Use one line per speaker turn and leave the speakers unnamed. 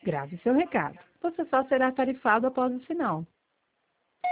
Grave seu recado. Você só será tarifado após o sinal.